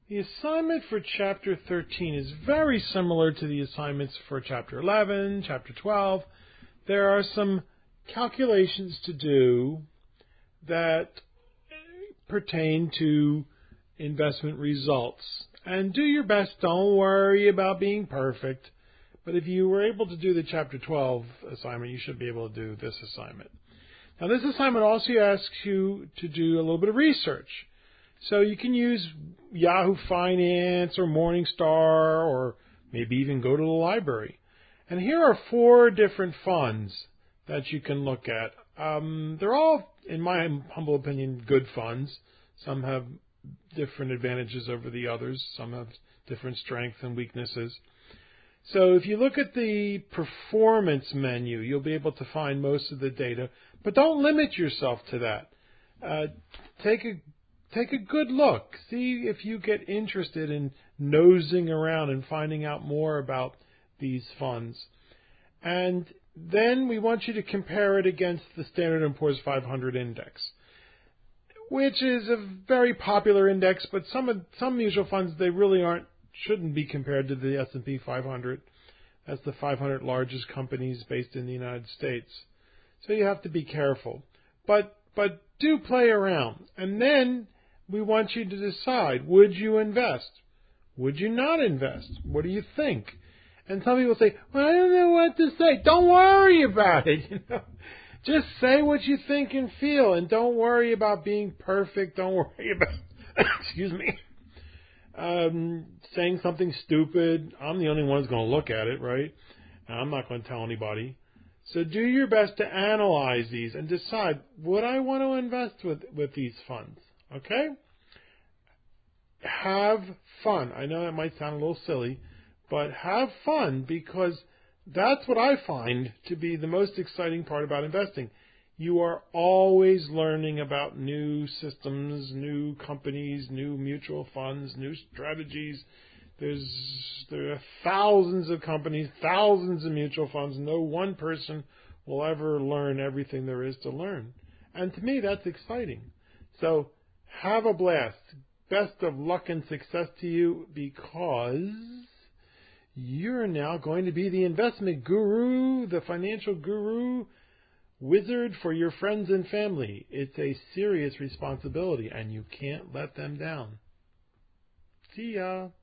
The assignment for Chapter 13 is very similar to the assignments for Chapter 11, Chapter 12. There are some calculations to do that pertain to investment results. And do your best. Don't worry about being perfect. But if you were able to do the Chapter 12 assignment, you should be able to do this assignment. Now, this assignment also asks you to do a little bit of research. So you can use Yahoo Finance or Morningstar or maybe even go to the library. And here are 4 different funds that you can look at. They're all, in my humble opinion, good funds. Some have different advantages over the others. Some have different strengths and weaknesses. So if you look at the performance menu, you'll be able to find most of the data. But don't limit yourself to that. Take a good look. See if you get interested in nosing around and finding out more about these funds. And then we want you to compare it against the Standard & Poor's 500 index, which is a very popular index, but some mutual funds, they really shouldn't be compared to the S&P 500. That's the 500 largest companies based in the United States. So you have to be careful. But do play around. And then we want you to decide, would you invest? Would you not invest? What do you think? And some people say, well, I don't know what to say. Don't worry about it. Just say what you think and feel, and don't worry about being perfect. Don't worry about, excuse me, saying something stupid. I'm the only one who's going to look at it, right? And I'm not going to tell anybody. So do your best to analyze these and decide, would I want to invest with these funds? Okay? Have fun. I know that might sound a little silly, but have fun, because that's what I find to be the most exciting part about investing. You are always learning about new systems, new companies, new mutual funds, new strategies. There are thousands of companies, thousands of mutual funds. No one person will ever learn everything there is to learn. And to me, that's exciting. So have a blast. Best of luck and success to you, because you're now going to be the investment guru, the financial guru, wizard for your friends and family. It's a serious responsibility, and you can't let them down. See ya.